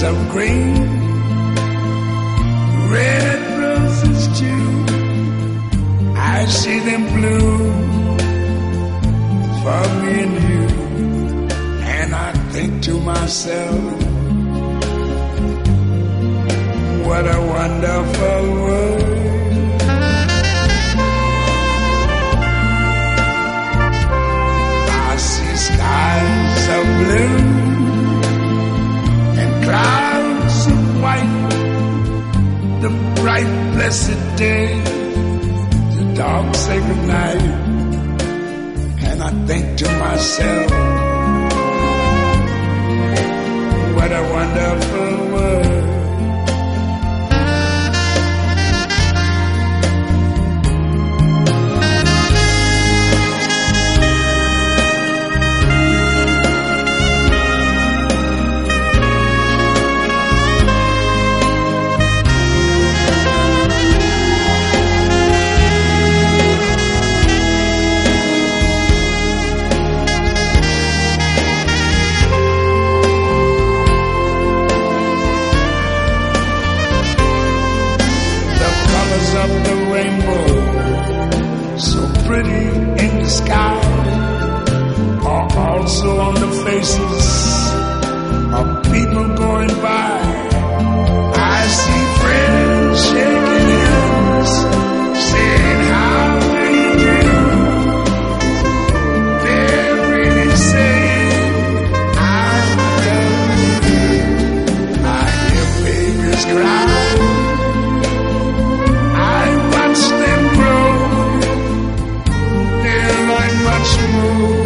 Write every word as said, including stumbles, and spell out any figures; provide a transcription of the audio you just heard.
of green, red roses too. I see them bloom for me and you, and I think to myself, what a wonderful world. I see skies of blue and clouds of white, the bright blessed day, the dark sacred night, and I think to myself, what a wonderful world. Of the rainbow, so pretty in the sky, are also on the faces of people going by. I see friends shaking hands, saying, how do you do? They're really saying, I love you. I hear babies cry, them grow, they learn much more.